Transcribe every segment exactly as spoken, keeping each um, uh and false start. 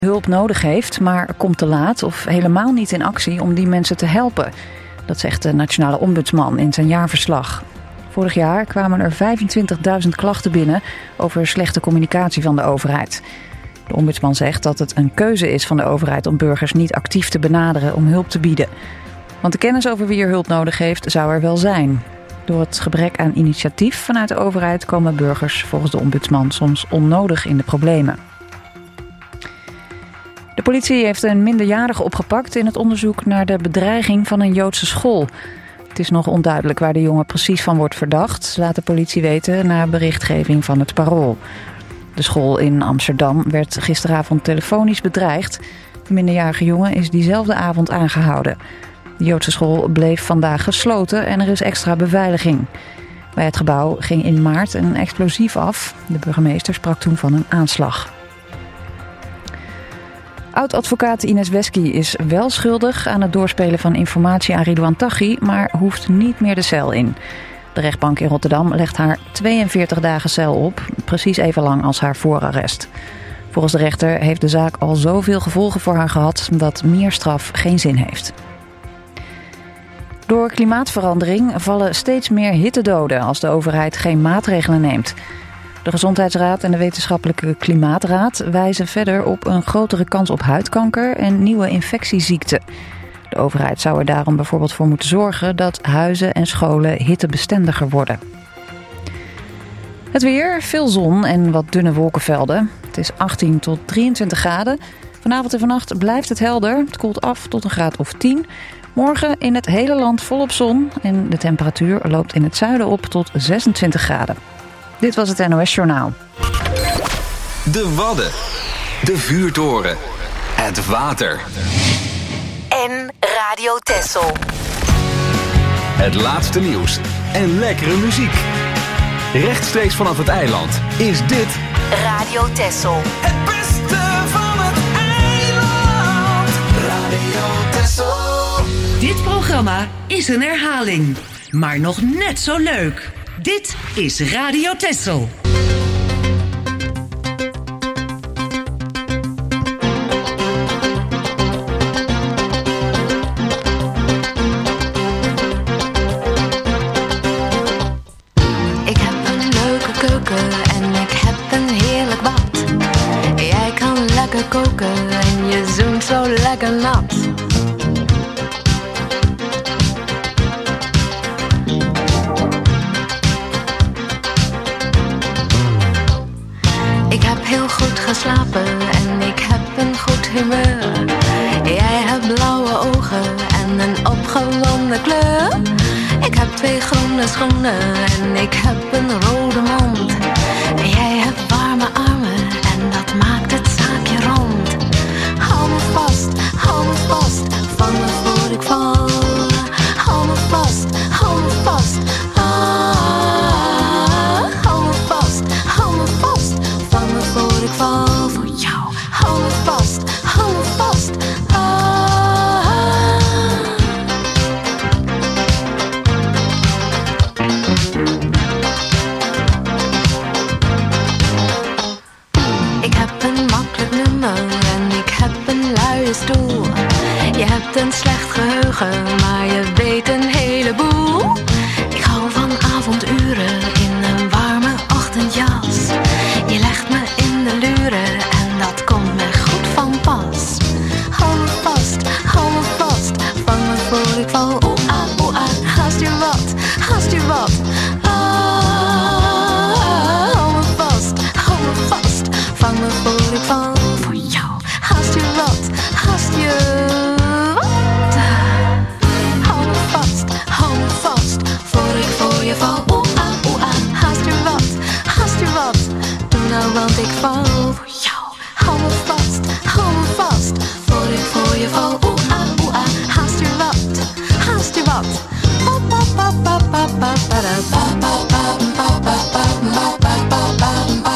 hulp nodig heeft, maar komt te laat of helemaal niet in actie om die mensen te helpen. Dat zegt de Nationale Ombudsman in zijn jaarverslag. Vorig jaar kwamen er vijfentwintigduizend klachten binnen over slechte communicatie van de overheid. De ombudsman zegt dat het een keuze is van de overheid om burgers niet actief te benaderen om hulp te bieden. Want de kennis over wie er hulp nodig heeft zou er wel zijn. Door het gebrek aan initiatief vanuit de overheid komen burgers volgens de ombudsman soms onnodig in de problemen. De politie heeft een minderjarige opgepakt in het onderzoek naar de bedreiging van een Joodse school. Het is nog onduidelijk waar de jongen precies van wordt verdacht, laat de politie weten na berichtgeving van het Parool. De school in Amsterdam werd gisteravond telefonisch bedreigd. De minderjarige jongen is diezelfde avond aangehouden. De Joodse school bleef vandaag gesloten en er is extra beveiliging. Bij het gebouw ging in maart een explosief af. De burgemeester sprak toen van een aanslag. Oud-advocaat Ines Wesky is wel schuldig aan het doorspelen van informatie aan Ridouan Taghi, maar hoeft niet meer de cel in. De rechtbank in Rotterdam legt haar tweeënveertig dagen cel op, precies even lang als haar voorarrest. Volgens de rechter heeft de zaak al zoveel gevolgen voor haar gehad dat meer straf geen zin heeft. Door klimaatverandering vallen steeds meer hittedoden als de overheid geen maatregelen neemt. De Gezondheidsraad en de Wetenschappelijke Klimaatraad wijzen verder op een grotere kans op huidkanker en nieuwe infectieziekten. De overheid zou er daarom bijvoorbeeld voor moeten zorgen dat huizen en scholen hittebestendiger worden. Het weer, veel zon en wat dunne wolkenvelden. Het is achttien tot drieëntwintig graden. Vanavond en vannacht blijft het helder. Het koelt af tot een graad of tien. Morgen in het hele land volop zon en de temperatuur loopt in het zuiden op tot zesentwintig graden. Dit was het N O S Journaal. De Wadden, de vuurtoren, het water. En Radio Texel. Het laatste nieuws en lekkere muziek. Rechtstreeks vanaf het eiland is dit Radio Texel. Het beste van het eiland. Radio Texel. Dit programma is een herhaling, maar nog net zo leuk. Dit is Radio Texel. Ik heb een leuke keuken en ik heb een heerlijk bad. Jij kan lekker koken en je zoent zo lekker nat. Ik heb heel goed geslapen en ik heb een goed humeur. Jij hebt blauwe ogen en een opgewonden kleur. Ik heb twee groene schoenen en ik heb een rode mond. Jij hebt warme armen en dat maakt het zaakje rond. Hou me vast, hou me vast, vang me voor ik val. Hou me vast, hou me vast. Ah, hou me vast, hou me vast, vang me voor ik val. Voor jou, hou me vast, hou me vast. Ah. Ik heb een makkelijk nummer en ik heb een luie stoel. Je hebt een slecht geheugen, maar je weet een heleboel. Ik hou van avonduren in een warme ochtendjas. Je legt me in de luren en dat komt me goed van pas. Hou me vast, hou me vast, vang me voor ik val. Oeh ah, oeh ah, haast je wat, haast je wat. Ah, hou me vast, hou me vast, vang me voor ik val. Voor jou, haast je wat, haast je wat. Hou me vast, hou me vast, voor ik voor je val. Oeh ah, oeh ah, haast je wat, haast je wat. Doe nou want ik val voor jou. Hou me vast, hou me vast, voor ik voor je val. Oeh ah, oeh ah, haast je wat, haast je wat. Pa pa pa pa pa pa pa pa pa pa pa pa pa pa pa pa pa.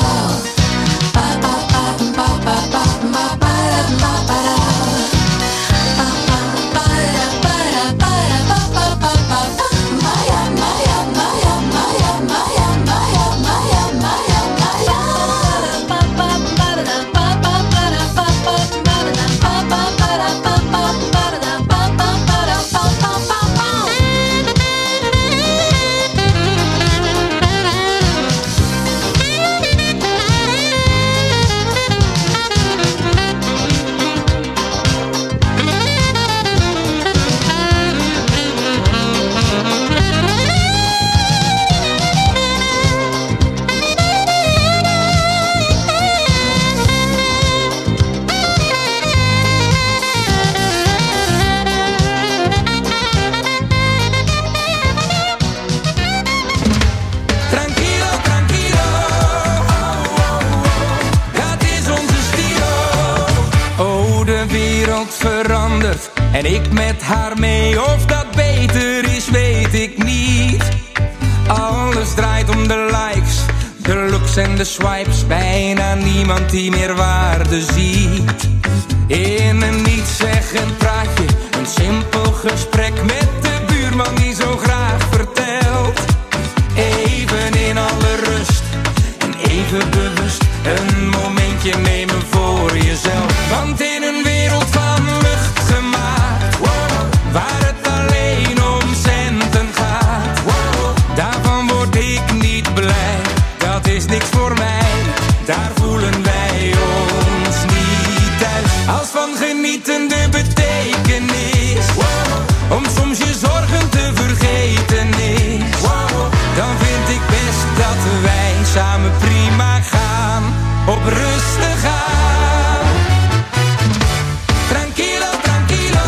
de wereld verandert en ik met haar mee. Of dat beter is, weet ik niet. Alles draait om de likes, de looks en de swipes. Bijna niemand die meer waarde ziet. In een nietszeggend praatje, een simpel gesprek met de buurman die zo graag vertelt. Even in alle rust en even bewust een momentje nemen voor jezelf. Want in een wereld van lucht gemaakt, wow, waar het alleen om centen gaat, wow, daarvan word ik niet blij. Dat is niks voor mij, daar voelen wij ons niet thuis. Als van genieten de betekenis, wow, om soms je zorgen te vergeten is, wow, dan vind ik best dat wij samen prima gaan, op rustig aan. Tranquilo, tranquilo,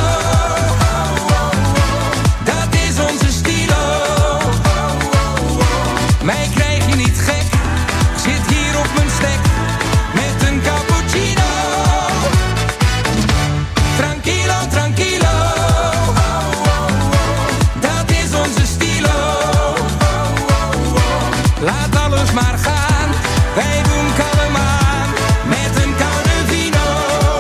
dat is onze stilo. Mij krijg je niet gek, ik zit hier op mijn stek met een cappuccino. Tranquilo, tranquilo, dat is onze stilo. Laat alles maar gaan, wij doen kalm aan met een koude vino.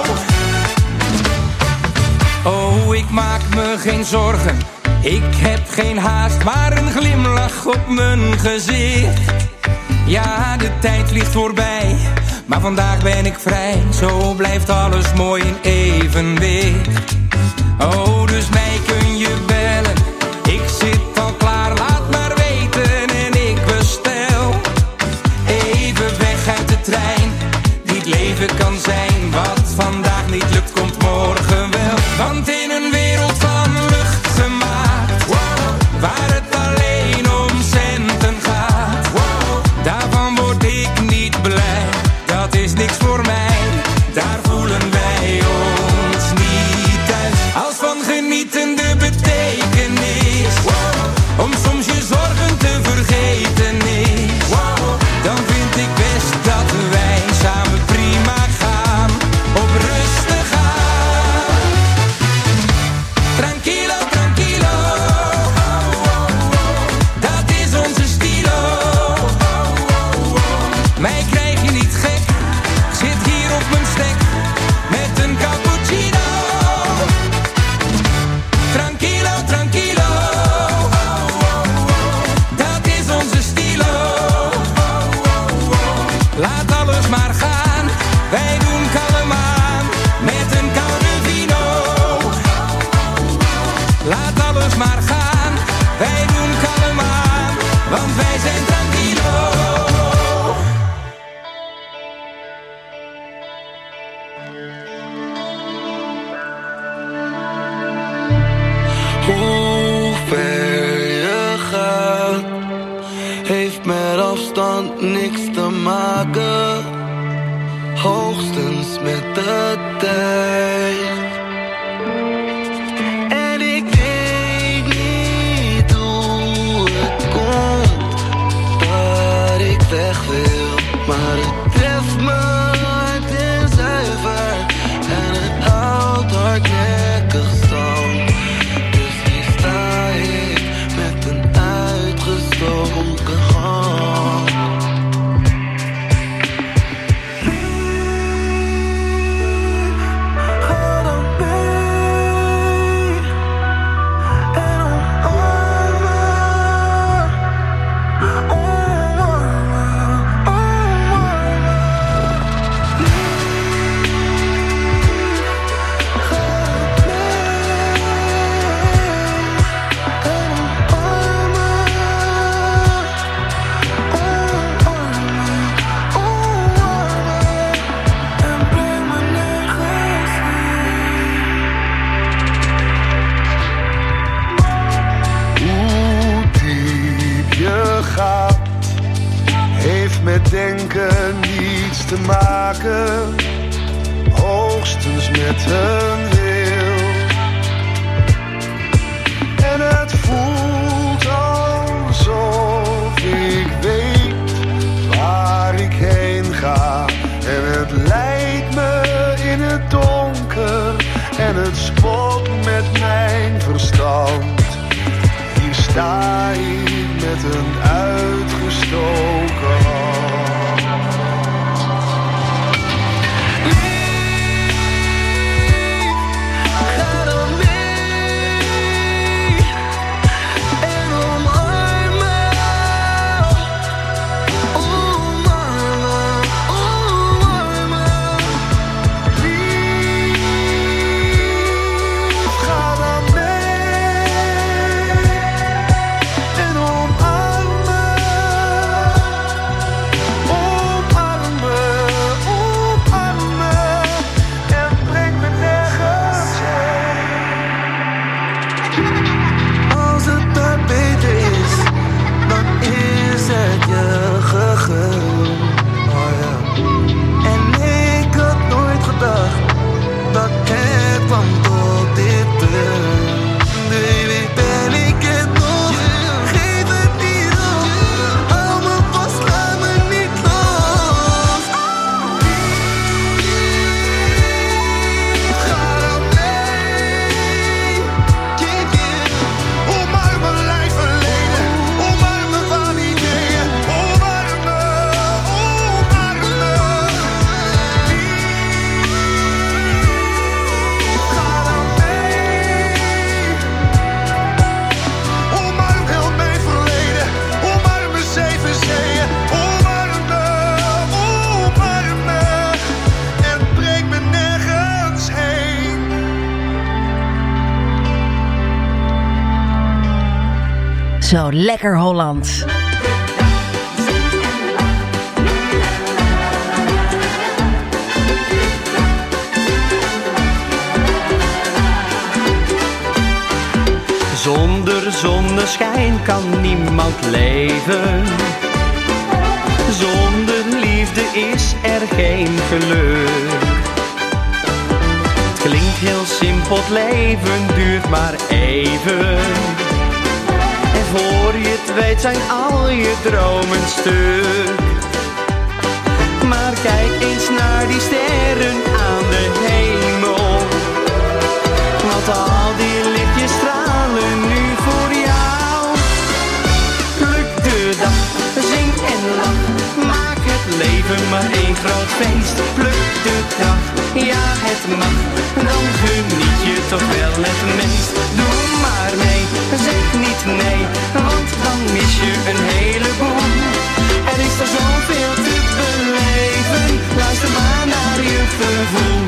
Oh, ik maak me geen zorgen, ik heb geen haast, maar een glimlach op mijn gezicht. Ja, de tijd vliegt voorbij, maar vandaag ben ik vrij. Zo blijft alles mooi in evenwicht. Oh, dus mij kun je bellen, ik zit al klaar, laat maar weten en ik bestel. Even weg uit de trein, die het leven kan zijn. Wat vandaag niet lukt, komt morgen wel. Want in een wereld van lucht gemaakt, wow, waar het alleen om centen gaat, wow, daarvan word ik niet blij. Dat is niks voor mij, daar voelen wij ons niet thuis. Als van genieten de betekenis, wow, om soms je zorgen te vergeten is, wow, dan vind ik best dat wij samen prima gaan, op rustig aan. Tranquilo, tranquilo, dat is onze stilo. Mij krijg je niet gek, ik zit hier op mijn stek met een cappuccino. Tranquilo, tranquilo, dat is onze stilo. Laat alles maar gaan, wij doen kalm aan met een koude vino. Laat alles maar gaan, wij doen kalm aan, want wij zijn tranquilo. Hoe ver je gaat, heeft met afstand niks te maken, hoogstens met de tijd. En ik weet niet hoe het komt dat ik weg wil, maar het treft me hard en zuiver en het houdt hardnekkig stand. Dus hier sta ik met een uitgestoken hand. Ga dan mee en omarm me, omarm me, omarm me. Met denken niets te maken, hoogstens met een wil. En het voelt alsof ik weet waar ik heen ga. En het lijkt me in het donker en het spot met mijn verstand. Hier sta ik met een uitgestoken hand. Lief, ga dan mee en omarm me, omarm me, omarm me. Lief, ga dan mee en omarm me, omarm me, omarm me en breng me nergens heen. Als het maar beter is, dan is het je gegund. Oh ja. En ik had nooit gedacht dat het kwam tot dit punt. Baby, ben ik het nog? Geef het niet op. Hou me vast, laat me niet los. Ga dan mee. Yeah, yeah. Omarm mijn lijf verleden. Omarm me van ideeën. Omarm me, omarm me. Ga dan mee. Omarm heel mijn verleden. Omarm mijn zeven zeeën. Omarm me, omarm me. En breng me nergens heen. Zo lekker Holland. Zonder zonneschijn kan niemand leven. Zonder liefde is er geen geluk. Het klinkt heel simpel, het leven duurt maar even. En voor je het weet zijn al je dromen stuk. Maar kijk eens naar die sterren aan de hemel. Want al die lichtjes stralen nu voor jou. Pluk de dag, zing en lach. Maak het leven maar één groot feest. Pluk de dag, ja het mag. Dan geniet je toch wel het meest. Doe maar mee, zeg niet nee. Want dan mis je een heleboel. Er is er zoveel te beleven. Luister maar naar je gevoel.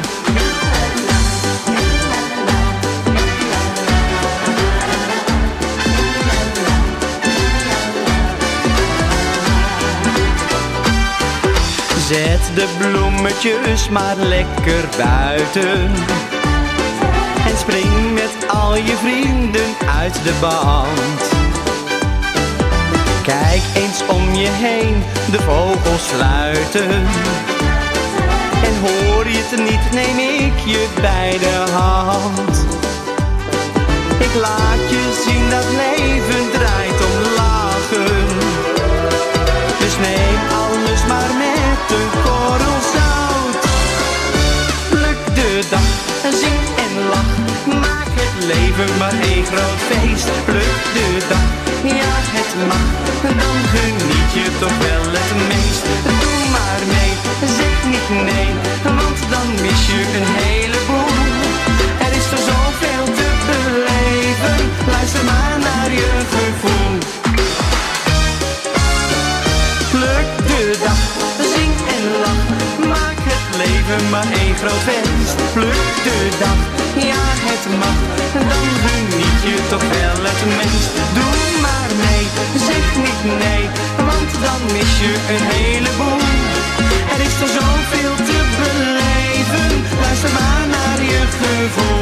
Zet de bloemetjes maar lekker buiten. En spring met al je vrienden uit de band. Kijk eens om je heen, de vogels fluiten. En hoor je het niet, neem ik je bij de hand. Ik laat je zien dat leven draait om lachen. Dus neem alles maar met een korrel zout. Pluk de dag, zing en lach. Maak het leven maar één groot feest. Pluk de dag, ja het mag. Dan geniet je toch wel het meest. Doe maar mee, zeg niet nee. Want dan mis je een heleboel. Er is er zoveel te beleven. Luister maar naar je gevoel. Pluk de dag, zing en lach. Maak het leven maar één groot feest. Pluk de dag, ja het mag. Dan geniet je toch wel het meest. Doe maar mee, zeg niet nee. Want dan mis je een heleboel. Er is er zoveel te beleven. Luister maar naar je gevoel.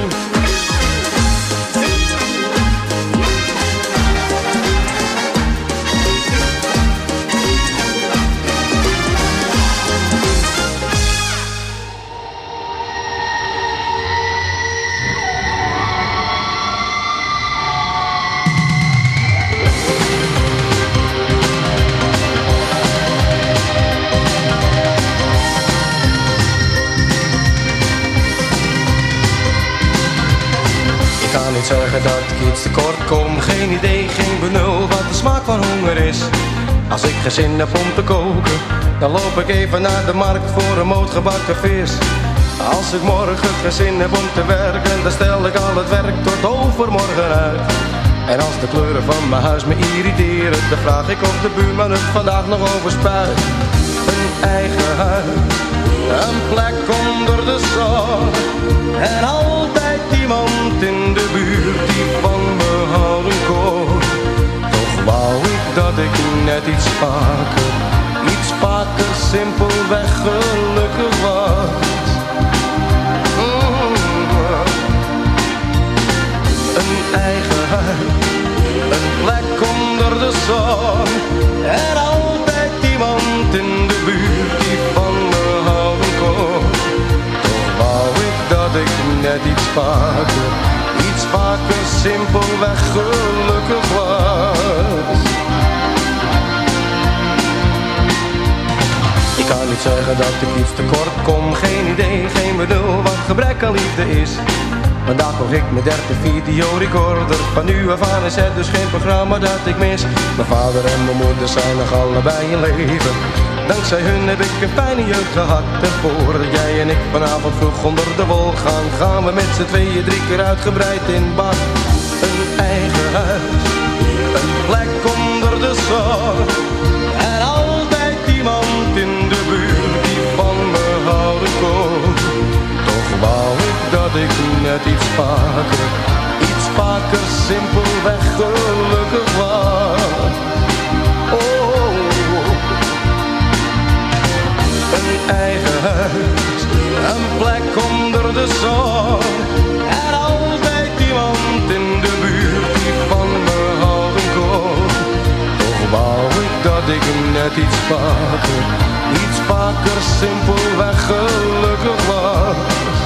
Ik kan niet zeggen dat ik iets tekort kom. Geen idee, geen benul wat de smaak van honger is. Als ik geen zin heb om te koken, dan loop ik even naar de markt voor een moot gebakken vis. Als ik morgen geen zin heb om te werken, dan stel ik al het werk tot overmorgen uit. En als de kleuren van mijn huis me irriteren, dan vraag ik of de buurman het vandaag nog overspuit. Een eigen huis, een plek onder de zon. En altijd iemand in de buurt die van me houden kon. Toch wou ik dat ik net iets vaker, iets vaker simpelweg gelukkig was. Een eigen huis, een plek onder de zon. En altijd iemand in de buurt die van me houden kon. Toch wou ik dat ik net iets vaker, iets vaker simpelweg gelukkig was. Ik kan niet zeggen dat ik iets tekort kom. Geen idee, geen bedoel wat gebrek aan liefde is. Vandaag kocht ik mijn derde videorecorder. Van nu af aan is het dus geen programma dat ik mis. Mijn vader en mijn moeder zijn nog allebei in leven. Dankzij hun heb ik een fijne jeugd gehad. En voordat jij en ik vanavond vroeg onder de wol gaan, gaan we met z'n tweeën drie keer uitgebreid in bad. Een eigen huis, een plek onder de zon. En altijd iemand in de buurt die van me houden kon. Toch wou ik dat ik net iets vaker, iets vaker simpelweg gelukkig was. Oh, een eigen huis, een plek onder de zon. En altijd iemand in de buurt die van me houden kon. Toch wou ik dat ik net iets vaker, iets vaker simpelweg gelukkig was.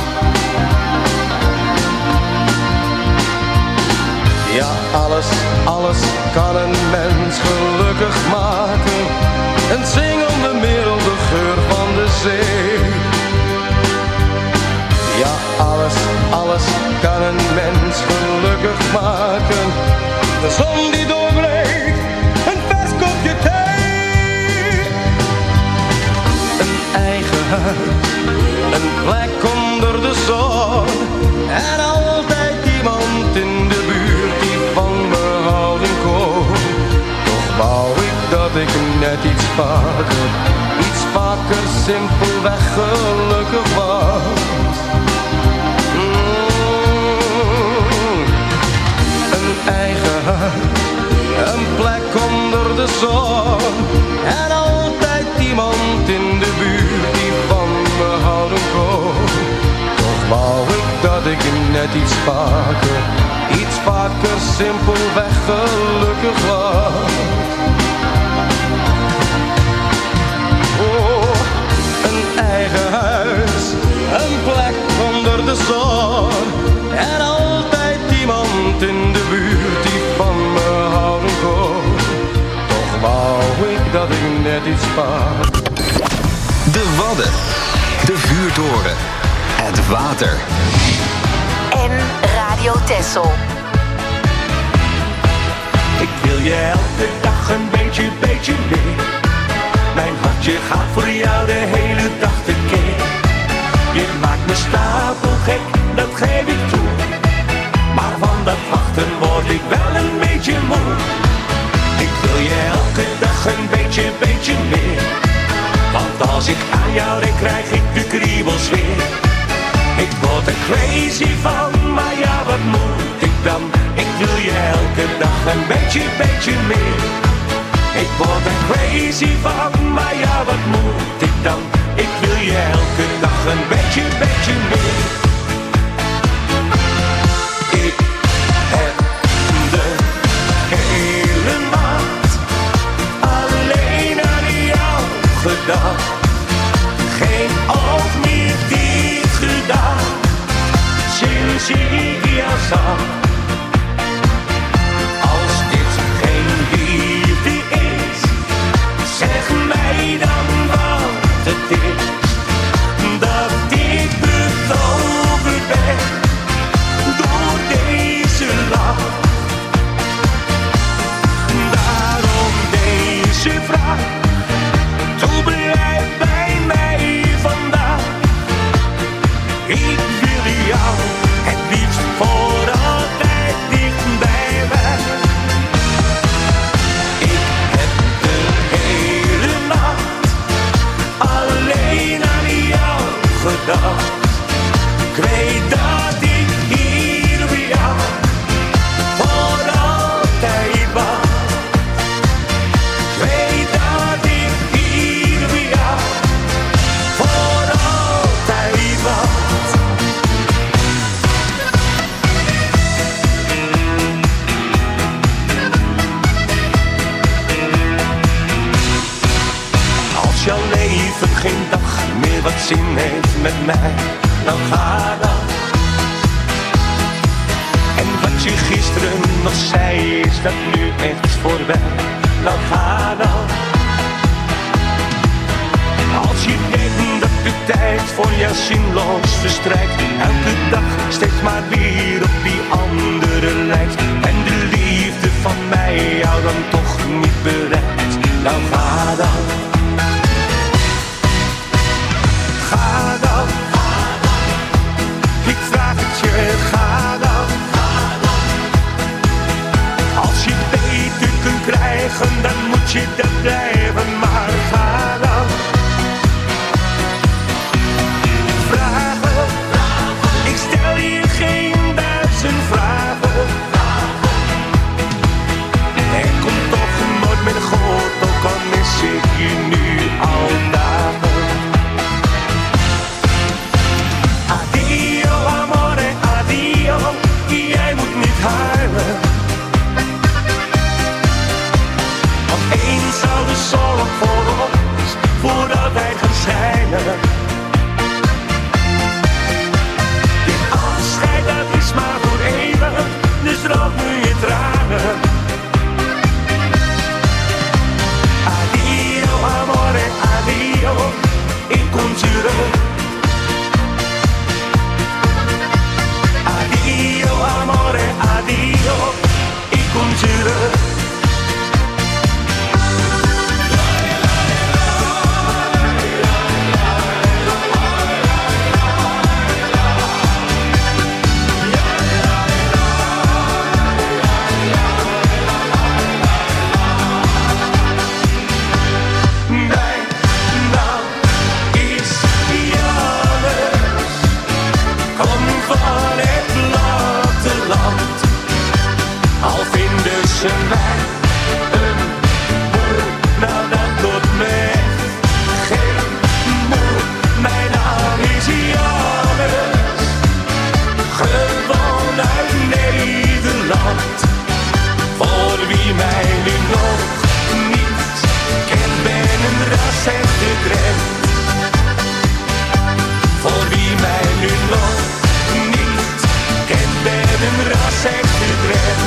Ja, alles, alles kan een mens gelukkig maken. Een zingende merel, de geur van de zee. Ja, alles, alles kan een mens gelukkig maken. De zon die doorbreekt, een vers kopje thee. Een eigen huis, een plek onder de zon. En altijd iemand in de buurt die van me houden kon. Toch wou ik dat ik net iets vaker, iets vaker simpelweg gelukkig was. Mm. Een eigen huis, een plek onder de zon. En altijd iemand in de buurt die van me houden kon. Toch wou ik dat ik net iets vaker, iets vaker simpelweg gelukkig was. Oh, een eigen huis, een plek onder de zon. En altijd iemand in de buurt die van me houden kon. Toch wou ik dat ik net iets vaker. De Wadden, de vuurtoren, het water. En Radio Texel. Ik wil je elke dag een beetje, beetje meer. Mijn hartje gaat voor jou de hele dag tekeer. Je maakt me stapelgek, dat geef ik toe. Maar van dat wachten word ik wel een beetje moe. Ik wil je elke dag een beetje, beetje meer. Want als ik aan jou denk, krijg ik de kriebels weer. Ik word er crazy van, maar ja, wat moet ik dan? Ik wil je elke dag een beetje, beetje meer. Ik word er crazy van, maar ja, wat moet ik dan? Ik wil je elke dag een beetje, beetje meer. Ik heb de hele nacht alleen aan jou gedacht. Geen oog meer dicht gedaan, sinds ik jou zag. Als dit geen liefde is, zeg mij dan wat het is. Dat ik betoverd ben door deze zij is dat nu echt voorbij. Nou ga dan. Als je denkt dat de tijd voor jou zinloos verstrijkt, elke dag steeds maar weer op die andere lijkt, en de liefde van mij jou dan toch niet bereikt. Nou ga dan. Ga dan. Ik vraag het je, ga dan. Als je beter kunt krijgen, dan moet je dat blijven, maar ga dan. Vragen, ik stel je geen duizend vragen. Er komt toch nooit meer goed, ook al mis ik je nu al dagen. Addio amore, addio, jij moet niet huilen. Want eens zal de zon voor ons voor altijd gaan schijnen. Dit afscheid dat is maar voor eeuwig, dus droog nu je tranen. Addio amore, addio, ik kom terug. Addio amore, addio, ik kom terug. Al vinden ze mij een moer, nou dat doet me geen moer. Mijn naam is Jannes, gewoon uit Nederland. Voor wie mij nu nog niet kent, ben een ras-echte Drent. Voor wie mij nu nog niet kent, ben een ras-echte Drent.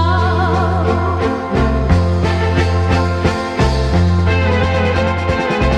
Als je vrouw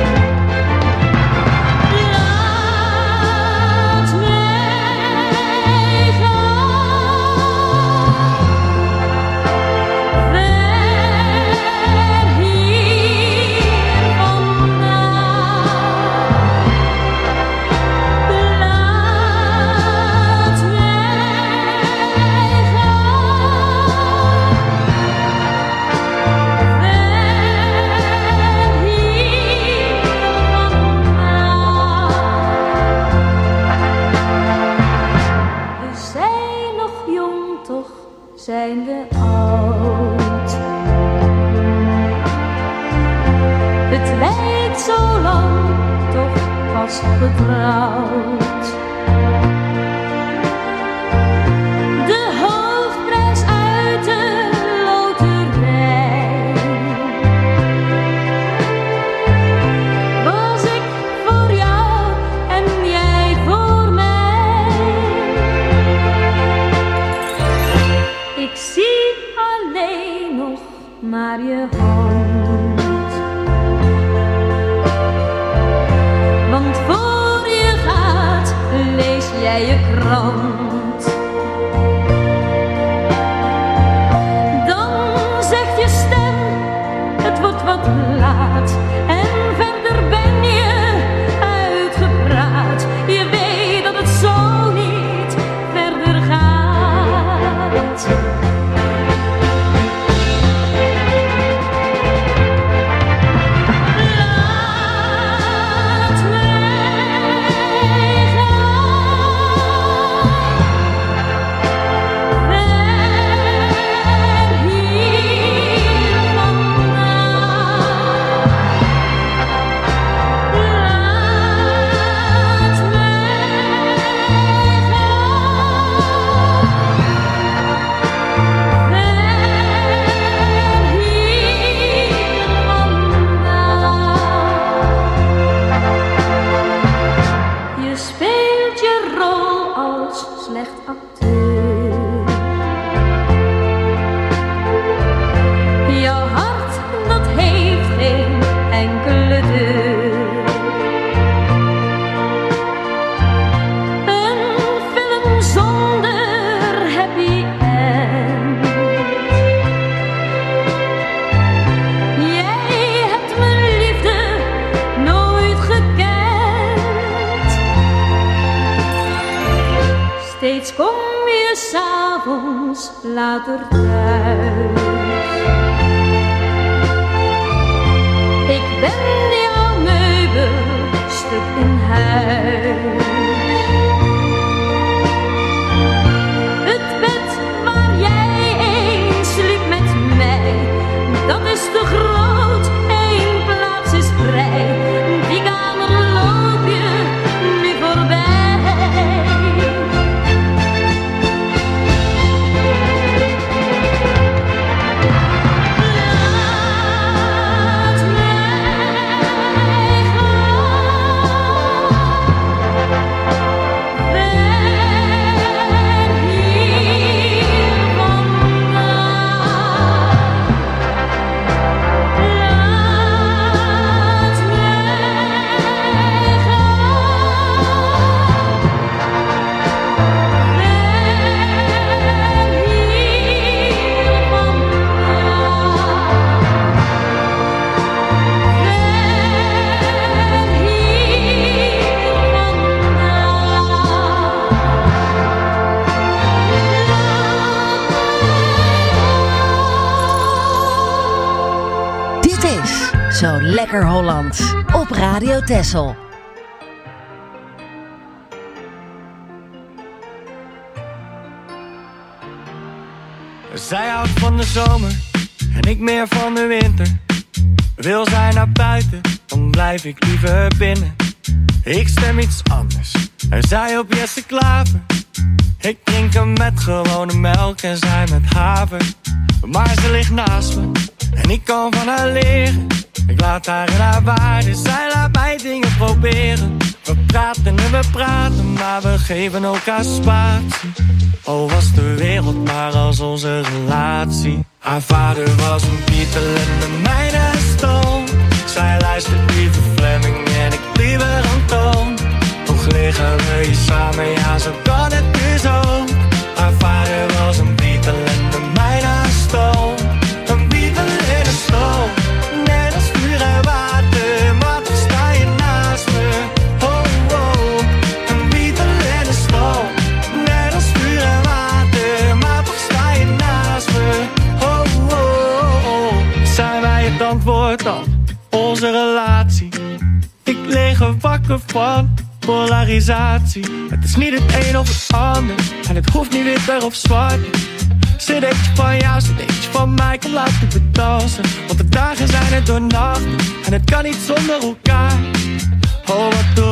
was getrouwd. De hoofdprijs uit de loterij was ik voor jou en jij voor mij. Ik zie alleen nog maar je hand, want voor je gaat lees jij je krant. Dan zegt je stem, het wordt wat laat en verder ben je uitgepraat. Je weet dat het zo niet verder gaat. Steeds kom je 's avonds later thuis. Ik ben jouw meubelstuk in huis. Het bed waar jij eens sliep met mij, dat is te groot, één plaats is vrij. Die kamer loop je nu voorbij. Zo lekker Holland op Radio Texel. Zij houdt van de zomer en ik meer van de winter. Wil zij naar buiten, dan blijf ik liever binnen. Ik stem iets anders en zij op Jesse Klaver. Ik drink hem met gewone melk en zij met haver. Maar ze ligt naast me en ik kan van haar leren. Ik laat haar in haar waarde, zij laat mij dingen proberen. We praten en we praten, maar we geven elkaar spatie. Oh, was de wereld maar als onze relatie. Haar vader was een Beatle en de mijne een Stone. Zij luistert liever Fleming en ik liever Anton. Toch liggen we hier samen, ja zo kan het dus ook. Haar vader was een Beatle en de mijne een Stone. Een Beatle en een Stone. Net als vuur en water, maar toch sta je naast me. Oh, oh, een Beatle en een Stone. Net als vuur en water, maar toch sta je naast me. Oh, oh, oh. Zijn wij het antwoord dan? Onze relatie. Ik lig er wakker van polarisatie. Het is niet het een of het ander en het hoeft niet wit of zwart. Cd'tje van jou, cd'tje van mij, kom laten we dansen. Want de dagen zijn er door nachten en het kan niet zonder elkaar. Oh, wat doe ik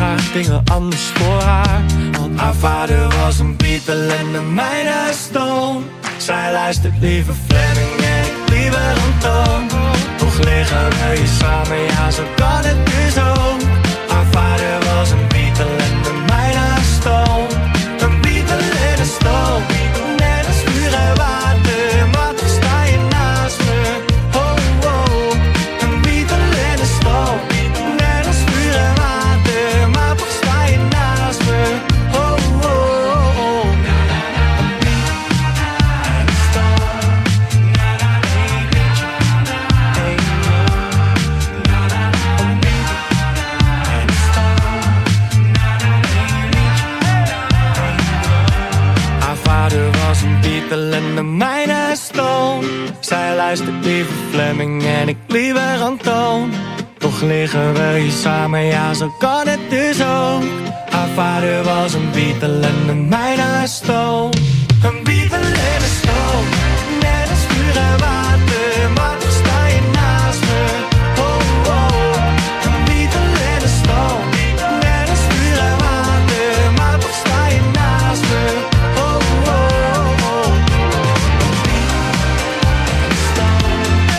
graag dingen anders voor haar. Want haar vader was een Beatle en de mijne Stone. Zij luistert liever Fleming en ik liever Anton. Toch liggen we hier samen, ja zo kan het dus ook. Haar vader was een Beatle en de mijne Stone. Een Beatle en een Stone. Net als vuur en water, maar toch sta je naast me. Oh oh, een Beatle en een Stone. Net als vuur en water, maar toch sta je naast me. Oh oh oh, een Beatle en een Stone. Hey, een Beatle en een Stone. Haar vader was een Beatle en de mijne Stone. Zij luistert liever Fleming en ik liever Anton. Toch liggen we hier samen, ja zo kan het dus ook. Haar vader was een Beatle en de mijne Stone. Een Beatle en een Stone. Net als vuur en water, maar toch sta je naast me. Oh oh, een Beatle en een Stone. Net als vuur en water, maar toch sta je naast me. Oh oh oh, een Beatle en een Stone.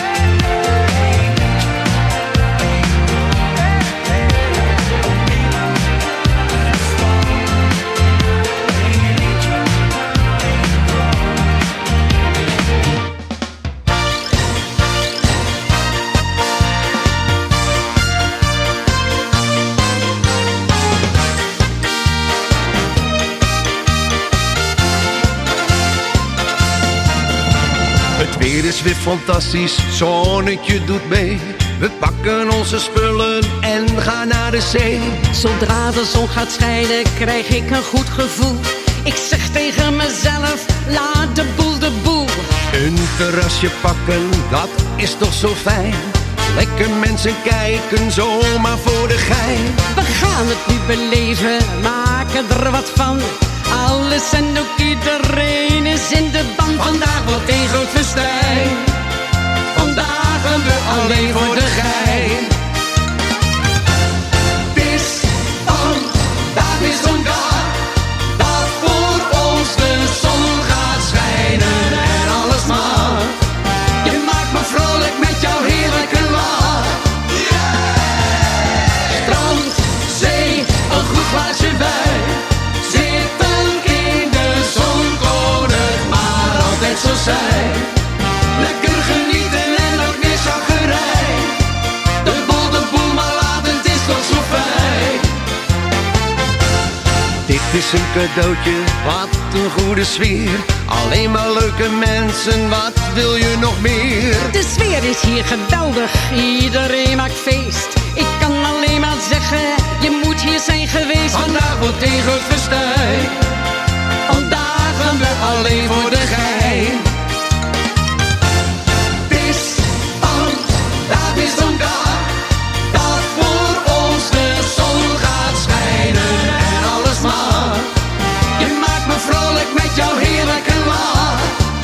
Het weer is weer fantastisch, zonnetje doet mee. We pakken onze spullen en gaan naar de zee. Zodra de zon gaat schijnen, krijg ik een goed gevoel. Ik zeg tegen mezelf, laat de boel de boel. Een terrasje pakken, dat is toch zo fijn. Lekker mensen kijken, zomaar voor de gein. We gaan het nu beleven, maken er wat van. Alles en ook iedereen is in de band. Vandaag wordt een groot festijn. Vandaag gaan we alleen voor de gein. Het is vandaag weer zo'n dag, dat voor ons de zon gaat schijnen en alles mag. Je maakt me vrolijk met jouw heerlijke lach. Strand, zee, een goed glaasje wijn. Zitten in de zon, kon het maar altijd zo zijn. Lekker genieten en ook weer zaggerij. De boel, de boel, maar laat het is toch zo fijn. Dit is een cadeautje, wat een goede sfeer. Alleen maar leuke mensen, wat wil je nog meer? De sfeer is hier geweldig, iedereen maakt feest. Ik kan alleen maar zeggen, je moet hier zijn geweest. Vandaag wordt een groot festijn. Vandaag gaan we alleen voor de gein. Het is vandaag weer zo'n dag, dat voor ons de zon gaat schijnen en alles mag. Je maakt me vrolijk met jouw heerlijke lach.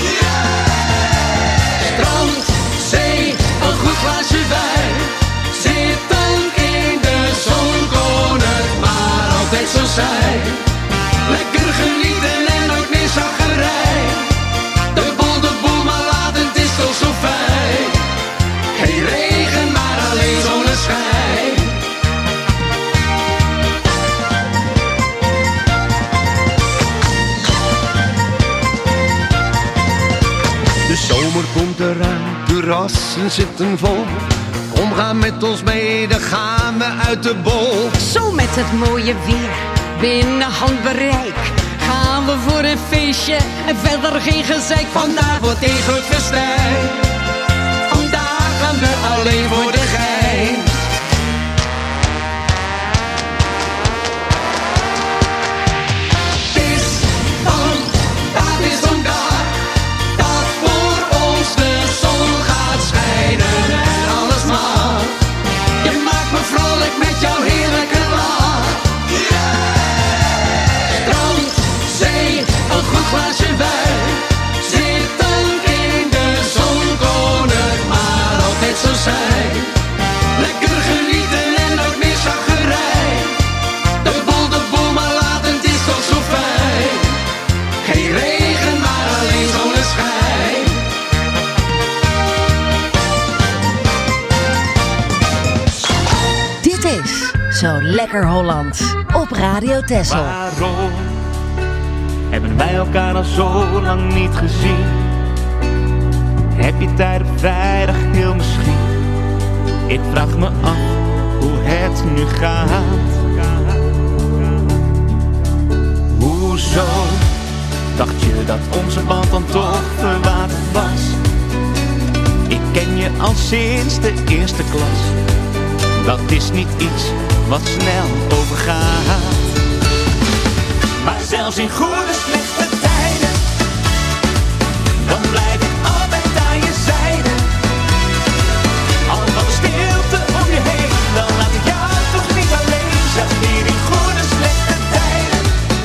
Strand, zee, een goed glaasje wijn. Zitten in de zon, kon het maar altijd zo zijn. Lekker genieten en ook weer zaggerij. De boel, de boel, maar laat het is toch zo fijn. Geen regen, maar alleen zonneschijn. De zomer komt eraan, terrassen zitten vol. Kom, ga met ons mee, dan gaan we uit de bol. Zo met het mooie weer, binnen handbereik. Gaan we voor een feestje en verder geen gezeik. Vandaag wordt een groot festijn. Vandaag gaan we alleen voor de gein. Het is vandaag weer zo'n dag, dat voor ons de zon gaat schijnen en alles mag. Je maakt me vrolijk met jouw heerlijke lach. Strand, zee, een goed glaasje wijn. Zitten in de zon, kon Zo lekker Holland op Radio Texel. Waarom hebben wij elkaar al zo lang niet gezien? Heb je tijd op vrijdag heel misschien? Ik vraag me af hoe het nu gaat. Hoezo dacht je dat onze band dan toch verwaterd was? Ik ken je al sinds de eerste klas. Dat is niet iets wat snel overgaat. Maar zelfs in goede slechte tijden, dan blijf ik altijd aan je zijde. Al van de stilte om je heen, dan laat ik jou toch niet alleen. Zelfs hier in goede slechte tijden.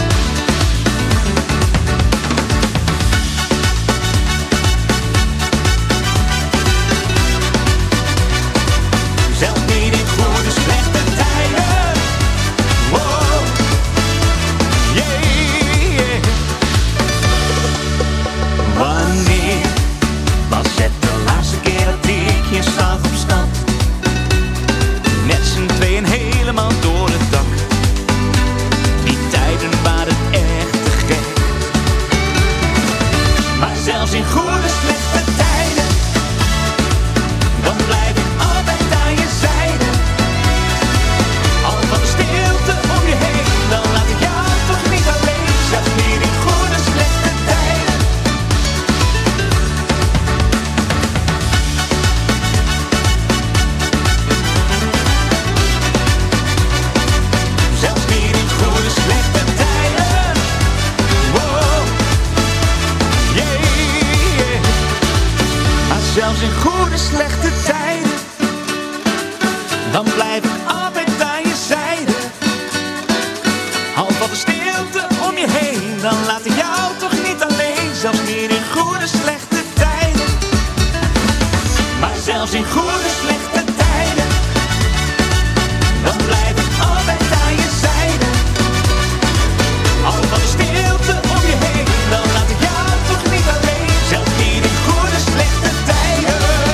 Zelfs niet in goede slechte tijden. Wow, yeah, yeah. Wanneer was het de laatste keer dat ik je zag op stap? Met z'n tweeën helemaal door het dak. Die tijden waren echt te gek. Maar zelfs in goede slechte tijden, dan blijf ik altijd aan je zijde. Al van de stilte om je heen, dan laat ik jou toch niet alleen. Zelfs niet in goede slechte tijden. Zelfs niet in goede slechte tijden. Wow, yeah, yeah. Maar zelfs in goede slechte tijden, dan blijf ik altijd aan je zijde. Al van de stilte om je heen, dan laat ik jou toch niet alleen. Zelfs niet in goede slechte tijden. Maar zelfs in goede slechte tijden, dan blijf ik altijd aan je zijde. Al van de stilte om je heen, dan laat ik jou toch niet alleen. Zelfs niet in goede slechte tijden.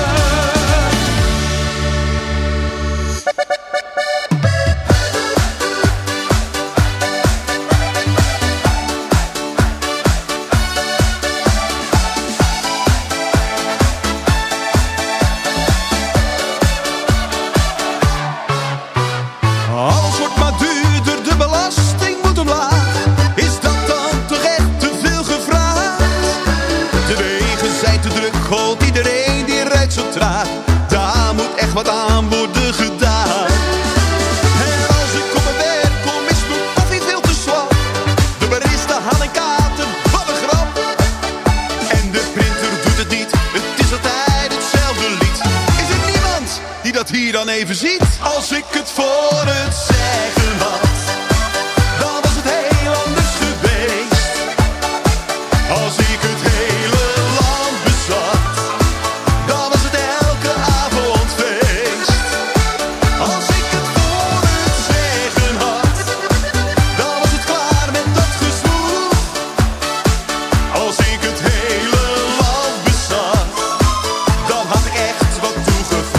Alles wordt maar duurder, de belasting moet omlaag. Is dat dan toch echt te veel gevraagd? De wegen zijn te druk, god, iedereen die rijdt zo traag. Daar moet echt wat aan worden gedaan. En als ik op mijn werk kom, is mijn koffie veel te zwak. De barista haalt een kater, wat een grap. En de printer doet het niet, het is altijd hetzelfde lied. Is er niemand die dat hier dan even ziet? Als ik het voor het zeggen had, dan was het heel anders geweest. Als ik het hele land bezat, dan was het elke avond feest. Als ik het voor het zeggen had, dan was het klaar met dat gesnoeg. Als ik het hele land bezat, dan had ik echt wat toegevoegd.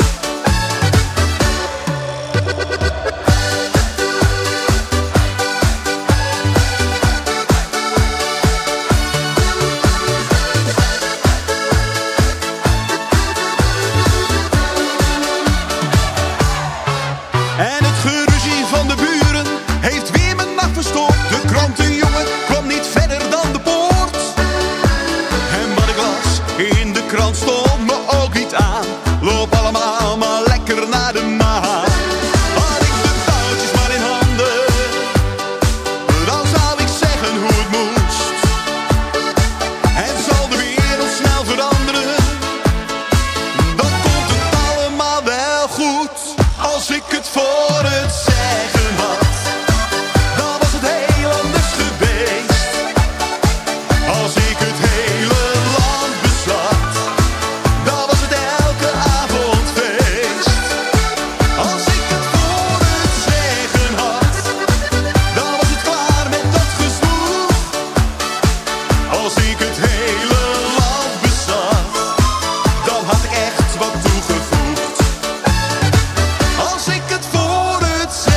En het geruzie van de buren heeft weer mijn nacht verstoord. De krantenjongen kwam niet verder dan de poort. En wat ik las in de krant stond me ook niet aan. Loop allemaal maar lekker naar de maan. Had ik de touwtjes maar in handen, dan zou ik zeggen hoe het moest. En zal de wereld snel veranderen, dan komt het allemaal wel goed. Als ik het voor het zeggen had, dan was het heel anders geweest. Als ik het hele land bezat, dan was het elke avond feest. Als ik het voor het zeggen had, dan was het klaar met dat gesnoeg. Als ik het hele land bezat, dan had ik echt wat toegevoegd. Als ik het voor het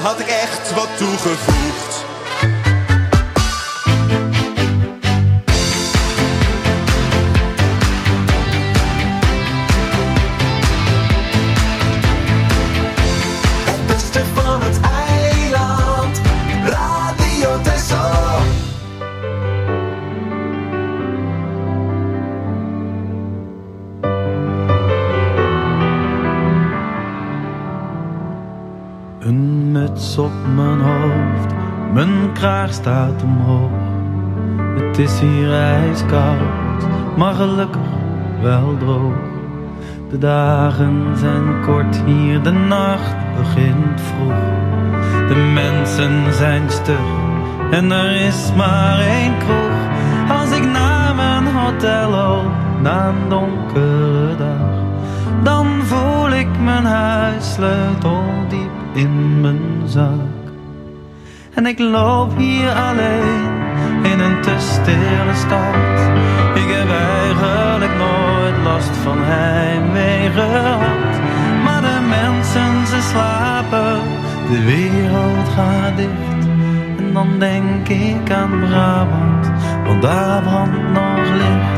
had ik echt wat toegevoegd. Het beste van het eiland, Radio Texel. Een muts op mijn hoofd, mijn kraag staat omhoog. Het is hier ijskoud, maar gelukkig wel droog. De dagen zijn kort hier, de nacht begint vroeg. De mensen zijn stug en er is maar één kroeg. Als ik naar mijn hotel loop, na een donkere dag, dan voel ik mijn huissleutel diep in mijn zak. En ik loop hier alleen in een te stille stad. Ik heb eigenlijk nooit last van heimwee gehad. Maar de mensen, ze slapen, de wereld gaat dicht. En dan denk ik aan Brabant, want daar brandt nog licht.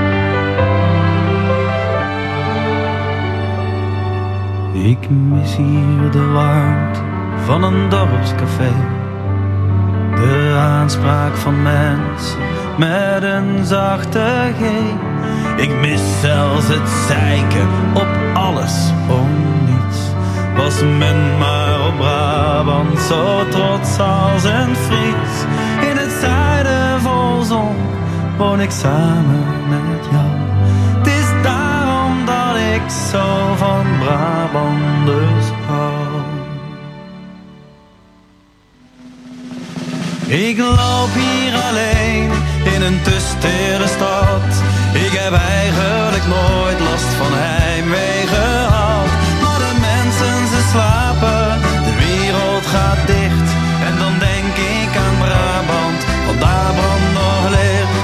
Ik mis hier de warmte van een dorpscafé. De aanspraak van mensen met een zachte G. Ik mis zelfs het zeiken op alles om niets. Was men maar op Brabant zo trots als een Fries. In het zuiden vol zon woon ik samen met jou. Het is daarom dat ik zo van Brabanders hou. Ik loop hier alleen in een te stille stad. Ik heb eigenlijk nooit last van heimwee gehad. Maar de mensen, ze slapen, de wereld gaat dicht. En dan denk ik aan Brabant, want daar brandt nog licht.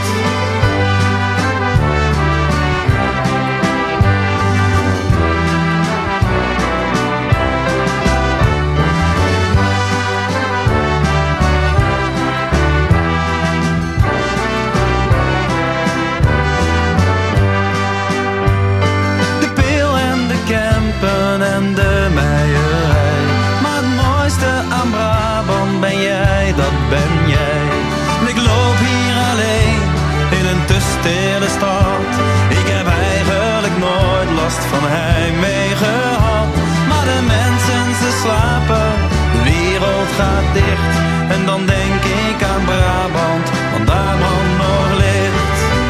En de meierij. Maar het mooiste aan Brabant ben jij, dat ben jij. Ik loop hier alleen in een te stille stad. Ik heb eigenlijk nooit last van heimwee gehad. Maar de mensen, ze slapen, de wereld gaat dicht. En dan denk ik aan Brabant, want daar brandt nog licht.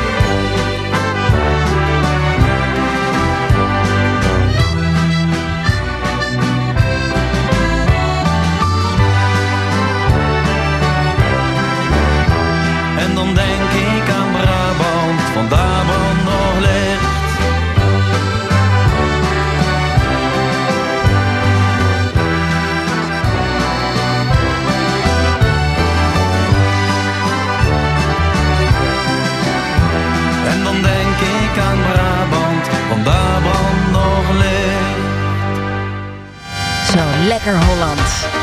En dan denk ik aan Brabant, want daar brandt nog licht. En dan denk ik aan Brabant, want daar brandt nog licht. Zo lekker Holland.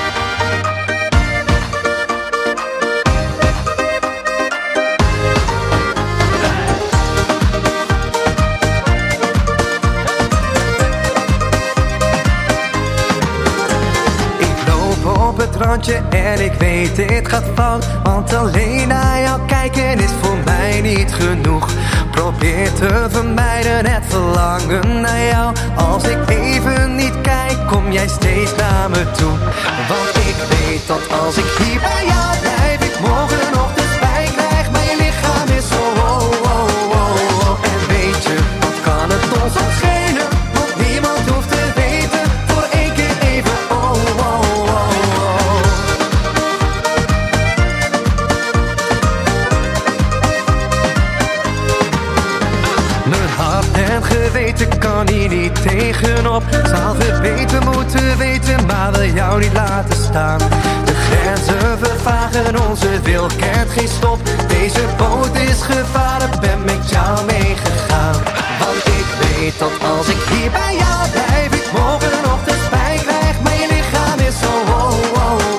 En ik weet dit gaat fout, want alleen naar jou kijken is voor mij niet genoeg. Probeer te vermijden het verlangen naar jou. Als ik even niet kijk, kom jij steeds naar me toe. Want ik weet dat als ik hier bij jou blijf, ik morgenochtend spijt krijg. Maar je lichaam is zo oh, oh, oh, oh. En weet je, wat kan het ons ook schelen? Want niemand hoeft te weten, voor één keer even oh, oh, oh. Geweten kan hier niet tegenop. Zal geweten moeten weten, maar wil jou niet laten staan. De grenzen vervagen, onze wil kent geen stop. Deze boot is gevaren, ben met jou meegegaan. Want ik weet dat als ik hier bij jou blijf, ik morgenochtend spijt krijg. Maar je lichaam is zo oh, oh,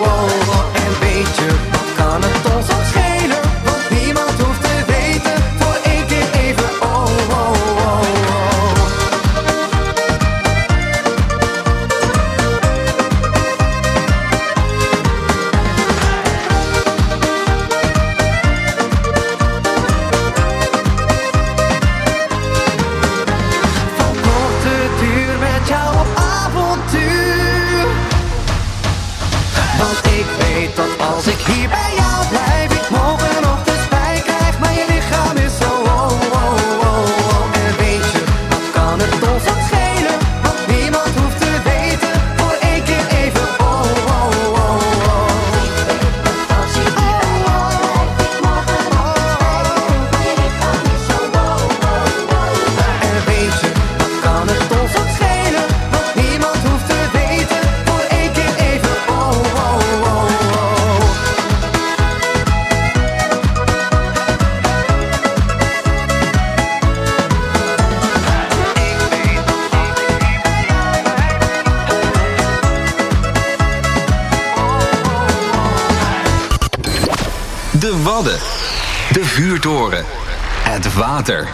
Wadden. De vuurtoren. Het water.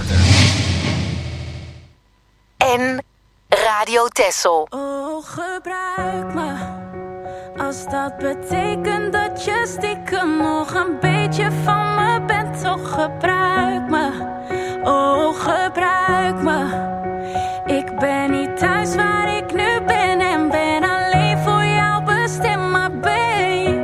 En Radio Texel. Oh, gebruik me. Als dat betekent dat je stiekem nog een beetje van me bent, toch gebruik me. Oh, gebruik me. Ik ben niet thuis waar ik nu ben en ben alleen voor jou bestemd, maar babe.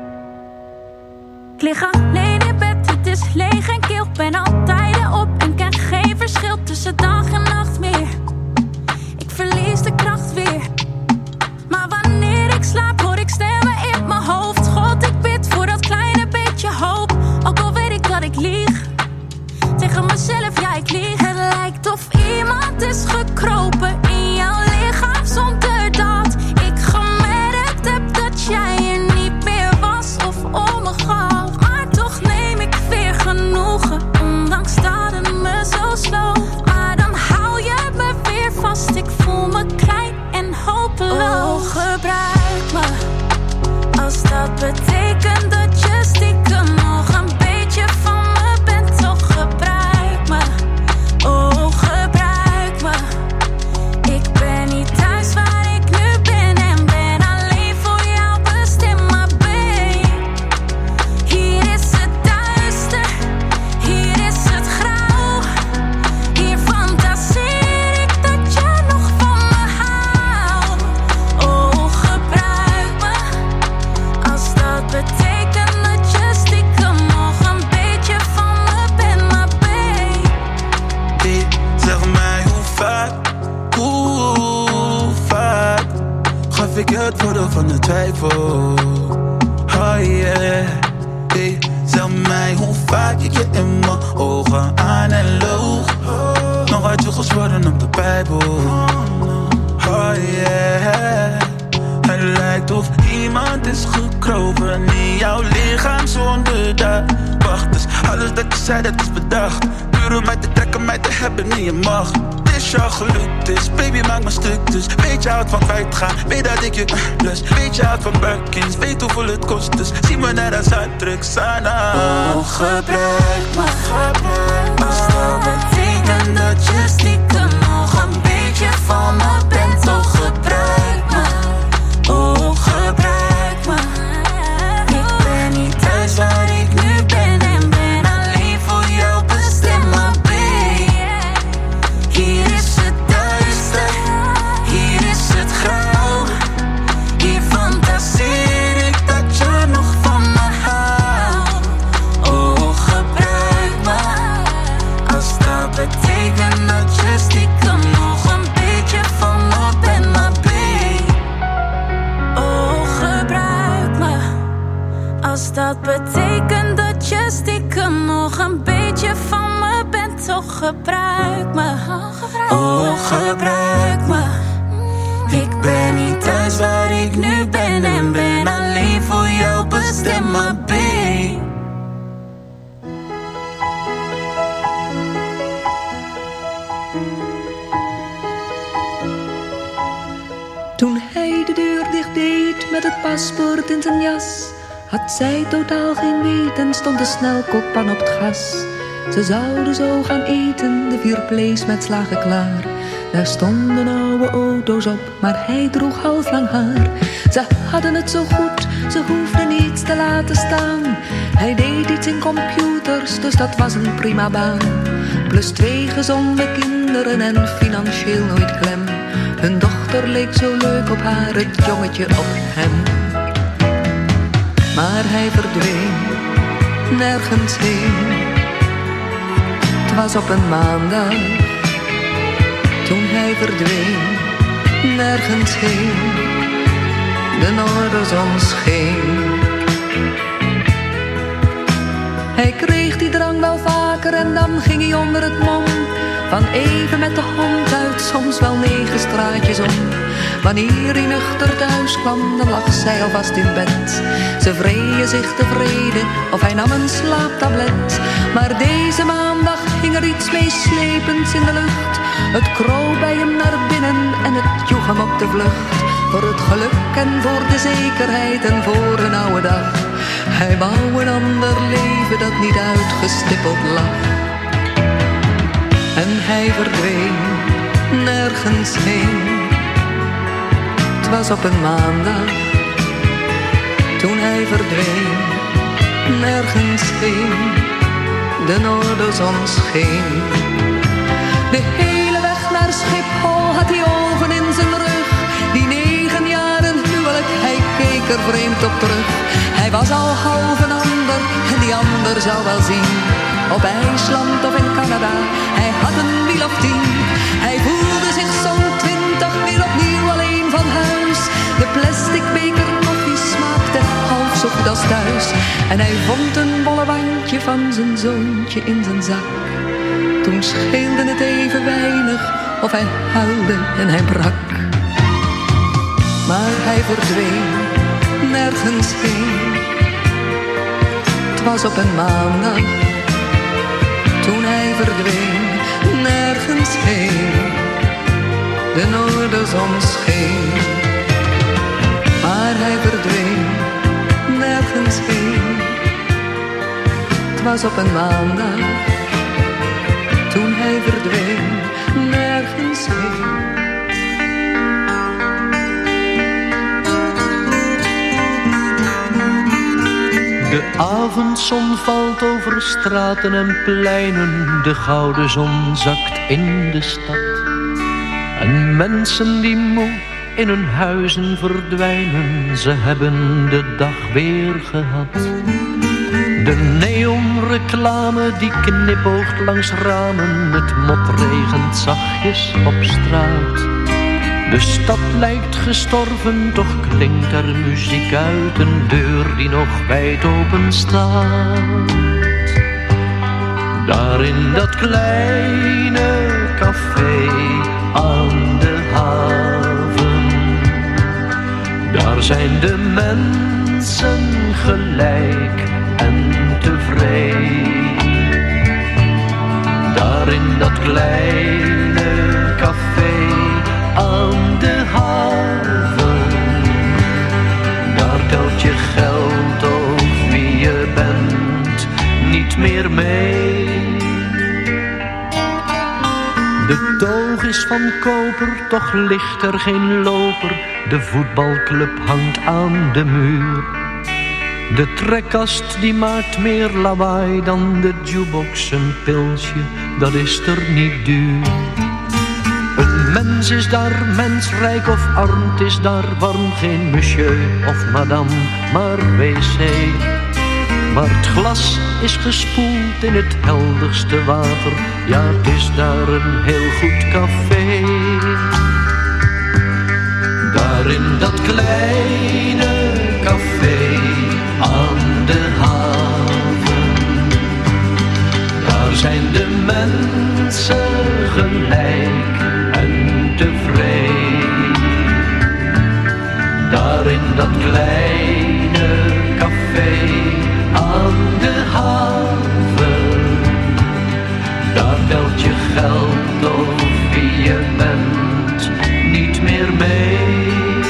Ik lig alleen in bed, het is leeg en kil. Ben altijd op en ken geen verschil tussen dag en nacht meer. Ik verlies de kracht weer. Maar wanneer ik slaap hoor ik stemmen in mijn hoofd. God, ik bid voor dat kleine beetje hoop. Ook al weet ik dat ik lieg. Tegen mezelf, ja ik lieg. Het lijkt of iemand is gekropen in jouw lichaam zonder dat ik gemerkt heb dat jij er niet meer was of om me gaf. Maar toch neem ik weer genoegen, ondanks dat het me zo sloot. Maar dan hou je me weer vast, ik voel me klein en hopeloos. Oh, gebruik me, als dat betekent dat je stiekem nog een beetje van me bent, toch gebruik me. Oh, gebruik me. Ik ben niet thuis waar ik nu ben en ben alleen voor jou bestemd, maar babe. Hier is het duister, hier is het grauw. Hier fantaseer ik dat je nog van me houdt. Oh, gebruik me, als dat betekent dat je stiekem nog een beetje van me bent, maar babe. Hey, zeg mij hoe vaak, hoe vaak gaf ik je het voordeel van de twijfel. Oh yeah. Hey, zeg mij hoe vaak ik je in mijn ogen aan en loog. Nog had je gezworen op de Bijbel. Oh yeah. Het lijkt of iemand is gekropen in jouw lichaam zonder dat. Wacht eens, alles dat je zei dat is bedacht. Puur om mij te trekken, mij te hebben in je macht. Het is jouw gelukt is, baby maak me stuk dus. Weet je houdt van kwijtgaan, weet dat ik je plus. Weet je houdt van Birkins, weet hoeveel het kost dus. Zie me net als uitdruks, Sana. Oh, gebruik me, gebruik. Als dat betekent dat je stiekem nog een beetje van me bent, toch gebruik me. Oh, gebruik me. Ik ben niet thuis waar ik nu ben en ben alleen voor jou bestemd, maar babe. Hier is het duister, hier is het grauw. Hier fantaseer ik dat je nog van me houdt. Oh, gebruik me, als dat betekent dat je stiekem nog een beetje van me bent, maar babe. Oh, gebruik me, als dat betekent dat je stiekem nog een beetje van me bent, toch gebruik me. Oh, gebruik me. Ik ben niet thuis waar ik nu ben en ben alleen voor jou bestemd, maar babe. Toen hij de deur dicht deed met het paspoort in zijn jas, had zij totaal geen weet en stond de snelkookpan op het gas. Ze zouden zo gaan eten, de vier vlees met slagen klaar. Daar stonden oude auto's op, maar hij droeg halflang haar. Ze hadden het zo goed, ze hoefden niets te laten staan. Hij deed iets in computers, dus dat was een prima baan. Plus twee gezonde kinderen en financieel nooit klem. Hun dochter leek zo leuk op haar, het jongetje op hem. Maar hij verdween, nergens heen. Het was op een maandag, toen hij verdween, nergens heen. De noorderzon scheen. Hij kreeg die drang wel vaker en dan ging hij onder het mom. Van even met de hond uit, soms wel negen straatjes om. Wanneer hij nuchter thuis kwam, dan lag zij alvast in bed. Ze vreeën zich tevreden, of hij nam een slaaptablet. Maar deze maandag hing er iets meeslepends in de lucht. Het kroop bij hem naar binnen en het joeg hem op de vlucht. Voor het geluk en voor de zekerheid en voor een oude dag. Hij wou een ander leven dat niet uitgestippeld lag. En hij verdween nergens heen. Het was op een maandag, toen hij verdween nergens heen. De noorderzon scheen. De hele weg naar Schiphol had hij ogen in zijn rug. Die negen jaren huwelijk, hij keek er vreemd op terug. Hij was al half een ander en die ander zou wel zien. Op IJsland of in Canada, hij had een wiel of tien. Hij voelde zich zo'n twintig weer opnieuw alleen van huis. De plastic beker koffie smaakte half zo goed als thuis. En hij vond een bolle wandje van zijn zoontje in zijn zak. Toen scheelde het even weinig of hij huilde en hij brak. Maar hij verdween nergens heen. Het was op een maandag, toen hij verdween nergens heen. De noorderzon scheen. Maar hij verdween nergens heen. Het was op een maandag, toen hij verdween nergens heen. De avondzon valt over straten en pleinen. De gouden zon zakt in de stad. En mensen die moe in hun huizen verdwijnen. Ze hebben de dag weer gehad. De neonreclame die knipoogt langs ramen. Het motregent zachtjes op straat. De stad lijkt gestorven, toch klinkt er muziek uit een deur die nog wijd open staat. Daar in dat kleine café aan de haven, daar zijn de mensen gelijk en tevreden. Daar in dat kleine café aan de haven, daar telt je geld of wie je bent niet meer mee. De toog is van koper, toch ligt er geen loper. De voetbalclub hangt aan de muur. De trekkast die maakt meer lawaai dan de jukebox. Een pilsje, dat is er niet duur. Een mens is daar mens, rijk of arm, het is daar warm. Geen monsieur of madame, maar wc. Maar het glas is gespoeld in het helderste water. Ja, het is daar een heel goed café. Daar in dat kleine café aan de haven, daar zijn de mensen gelijk en tevreden. Daar in dat kleine café aan de haven, daar telt je geld of wie je bent niet meer mee.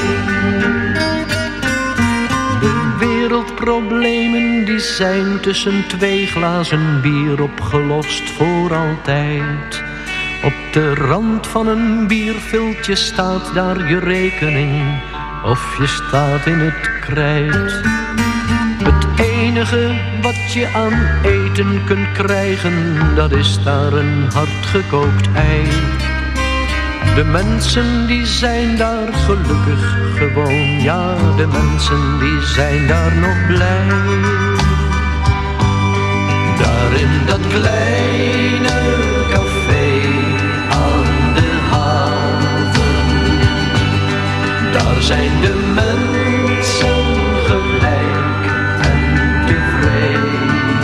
De wereldproblemen die zijn tussen twee glazen bier opgelost voor altijd. Op de rand van een bierviltje staat daar je rekening, of je staat in het krijt. Het enige wat je aan eten kunt krijgen, dat is daar een hardgekookt ei. De mensen die zijn daar gelukkig gewoon, ja, de mensen die zijn daar nog blij. Daar in dat kleine café aan de haven, daar zijn de mensen gelijk en tevreden.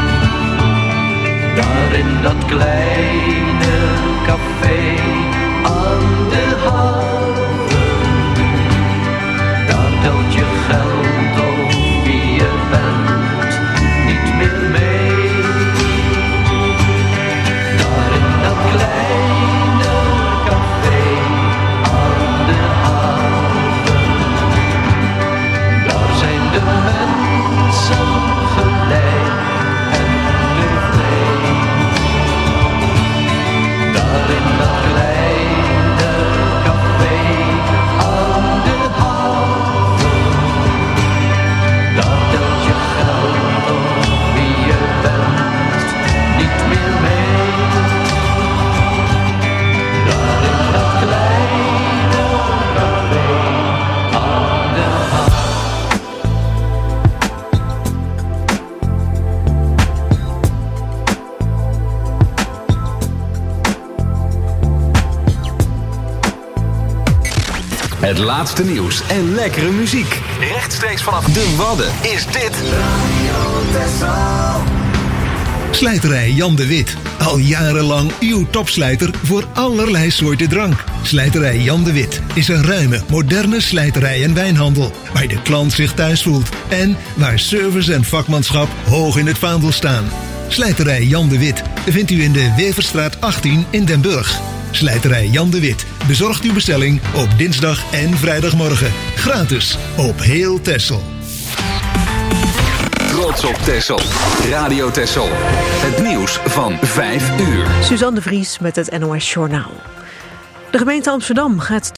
Daar in dat kleine café aan de haven, daar telt je geld of wie je bent niet meer mee. Daar in dat kleine café aan de haven, Het laatste nieuws en lekkere muziek. Rechtstreeks vanaf de Wadden is dit Radio Texel. Slijterij Jan de Wit. Al jarenlang uw topslijter voor allerlei soorten drank. Slijterij Jan de Wit is een ruime, moderne slijterij en wijnhandel. Waar de klant zich thuis voelt. En waar service en vakmanschap hoog in het vaandel staan. Slijterij Jan de Wit vindt u in de Weverstraat achttien in Den Burg. Slijterij Jan de Wit bezorgt uw bestelling op dinsdag en vrijdagmorgen. Gratis op heel Texel. Trots op Texel. Radio Texel. Het nieuws van vijf uur. Suzanne de Vries met het N O S Journaal. De gemeente Amsterdam gaat